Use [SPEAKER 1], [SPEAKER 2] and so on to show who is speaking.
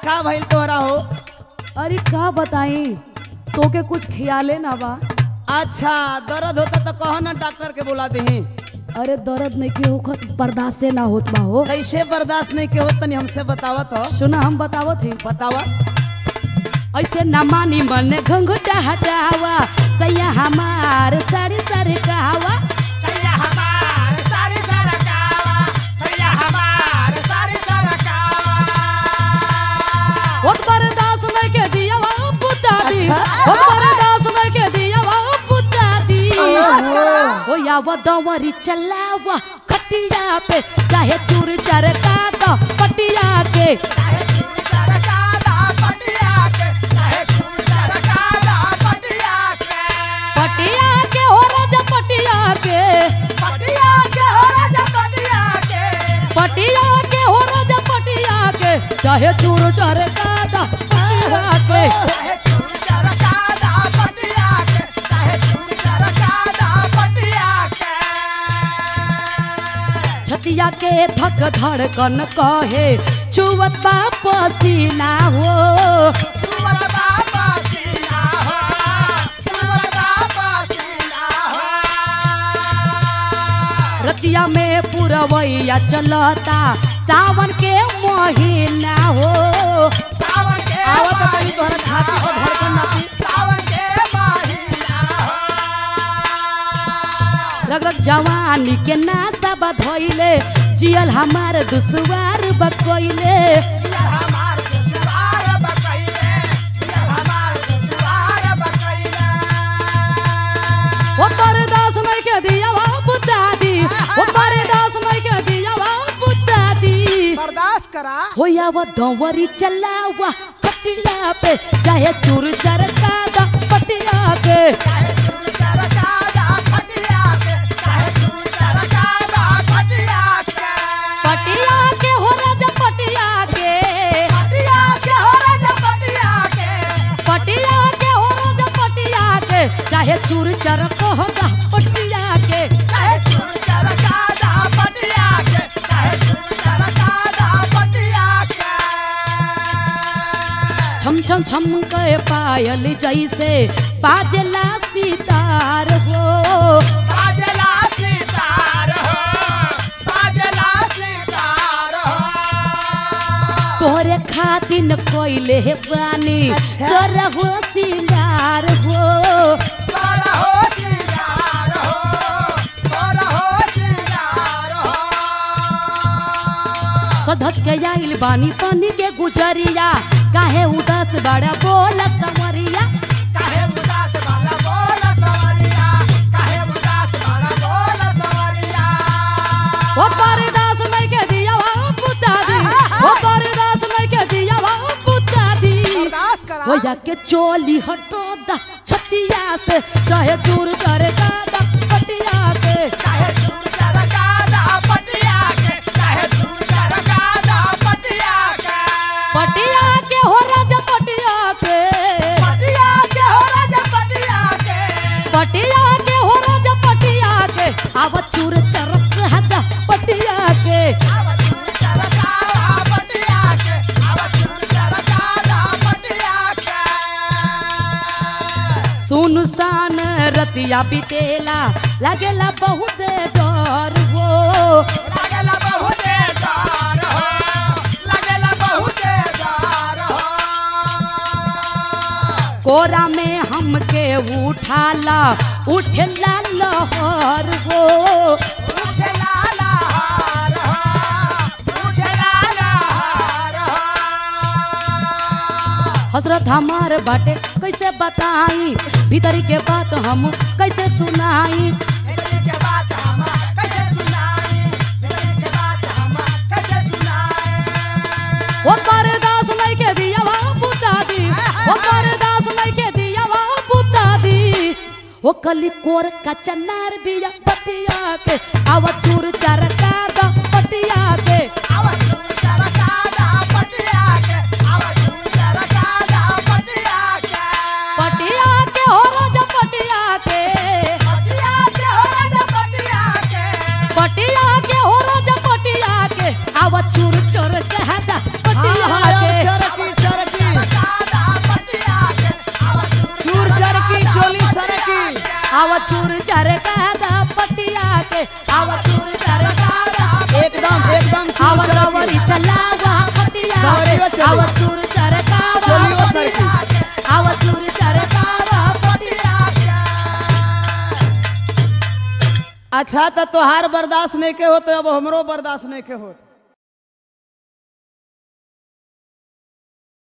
[SPEAKER 1] का भइल तोहरा हो?
[SPEAKER 2] अरे का बताई तोके कुछ खियाले ना बा।
[SPEAKER 1] अच्छा दर्द होता तो कहो ना डॉक्टर के बुला दही।
[SPEAKER 2] अरे दर्द नहीं के होखत बर्दाश्त से ना होत बा हो।
[SPEAKER 1] कैसे बर्दाश्त नहीं के हो तनी हमसे बतावा तो।
[SPEAKER 2] सुना हम बतावत ही।
[SPEAKER 1] बतावा।
[SPEAKER 2] ऐसे ना मानी मन घंघटा हटावा सैया हमार साड़ी सरकावा।
[SPEAKER 3] सैया हमार सारी सरकावा, सैया हमार सारी सरकावा।
[SPEAKER 2] होत बर्दाश्त नहीं के दिया वा पुता दी।
[SPEAKER 1] अच्छा।
[SPEAKER 2] होत बर्दाश्त नहीं के दिया वा पुता दी। हो या वो दवरी चलावा खटिया पे चाहे चूर चरका दो पटिया के।
[SPEAKER 3] चाहे चूर सरकादा पटिया के, चाहे चूर सरकादा पटिया के।
[SPEAKER 2] पटिया के हो राजा पटिया के।
[SPEAKER 3] पटिया के हो राजा पटिया के।
[SPEAKER 2] पटिया के हो राजा पटिया के चाहे चूर चरका दो पटिया के।
[SPEAKER 3] चाहे चूर सरकादा पटिया के, चाहे चूर सरकादा पटिया के।
[SPEAKER 2] छतिया के धक धड़कन कहे छुवत बा पसीना हो।
[SPEAKER 3] चुवत बाबा सीना हो, चुवत बाबा सीना हो।
[SPEAKER 2] रतिया में पुरवैया चलता सावन के महीना हो।
[SPEAKER 3] सावन के
[SPEAKER 1] आवा तो तनी तोहरा छाती पर धड़कन नापी।
[SPEAKER 3] सावन के महीना हो।
[SPEAKER 2] रगरग जवानी के नासा बधोइले जियल हमार दुसवार बकोइले।
[SPEAKER 3] ये हमार दुश्वार बकैले, ये हमार दुश्वार बकैले।
[SPEAKER 2] ओ बर्दाश्त नहीं के दिया वा पुता दी। ओ बर्दाश्त नहीं के दिया वा पुता दी।
[SPEAKER 3] बर्दाश्त करा।
[SPEAKER 2] हो या वो दंवरी चलावा खटिया पे चाहे चूर चरका दो पटिया के।
[SPEAKER 3] चाहे चूर सरकादा पटिया के, चाहे चूर सरकादा पटिया के।
[SPEAKER 2] पटिया के हो राजा पटिया के।
[SPEAKER 3] पटिया के हो राजा पटिया के।
[SPEAKER 2] पटिया के हो राजा पटिया के चाहे चूर चरक होगा पटिया के।
[SPEAKER 3] चाहे चूर सरकादा पटिया के, चाहे चूर सरकादा पटिया के।
[SPEAKER 2] छम छम छम के पायल जैसे बाजला सितार हो।
[SPEAKER 3] बाजला सितार हो, बाजला सितार हो।
[SPEAKER 2] तोरे खातिन कोइले बानी सर हो सिंगार हो।
[SPEAKER 3] तोरा हो सिंगार हो, तोरा हो सिंगार हो।
[SPEAKER 2] सधज के आइल बानी पानी के गुजरिया काहे उदास बड़ा बोल कमरिया।
[SPEAKER 3] काहे उदास वाला बोल सवरिया, काहे उदास वाला बोल सवरिया।
[SPEAKER 2] ओ बर्दाश्त नहीं के दिया वा पुता दी। ओ बर्दाश्त नहीं के दिया वा पुता दी।
[SPEAKER 3] बर्दाश्त करा।
[SPEAKER 2] हो या के चोली हटो दा छतिया से चाहे चूर चरका दा पटिया के।
[SPEAKER 3] चाहे चूर सरकादा पटिया के, चाहे चूर सरकादा पटिया के।
[SPEAKER 2] पटिया के हो राजा पटिया के।
[SPEAKER 3] पटिया के हो राजा पटिया के।
[SPEAKER 2] पटिया के हो राजा पटिया के अब चूर चरक हदा पटिया के।
[SPEAKER 3] आवा चूर सरकादा पटिया के, आवा चूर सरकादा पटिया के।
[SPEAKER 2] सुनसान रतिया बितेला लागेला बहुत डर हो।
[SPEAKER 3] लागेला बहुते डर हो, लागेला बहुते डर हो।
[SPEAKER 2] कोरा में हमके उठाला उठेला लहर हो।
[SPEAKER 3] उठे लाला हार हो, उठे लाला हार हो।
[SPEAKER 2] हसरत हमार बाटे कैसे बताई भीतर के बात हम कैसे सुनाई।
[SPEAKER 3] इतने के बात हम कैसे सुनाई, इतने के बात हम कैसे सुनाई।
[SPEAKER 2] वो बर्दाश्त नहीं के दिया वा पुता दी। वो बर्दाश्त नहीं के दिया वा पुता दी। वो कली कोर का चनार बिया पटिया के आवा चूर चरका दो पटिया के।
[SPEAKER 3] आवा चूर सरकादा पटिया के, आवा चूर सरकादा पटिया के।
[SPEAKER 2] पटिया के हो राजा पटिया के।
[SPEAKER 3] पटिया के हो राजा पटिया के।
[SPEAKER 2] पटिया के हो राजा पटिया के आवा चूर चोर चहदा पटिया
[SPEAKER 1] हाँ,
[SPEAKER 2] के।
[SPEAKER 1] चरकी अच्छा तो तोहार बर्दाश्त नहीं के होते अब हमरो बर्दाश्त नहीं के होत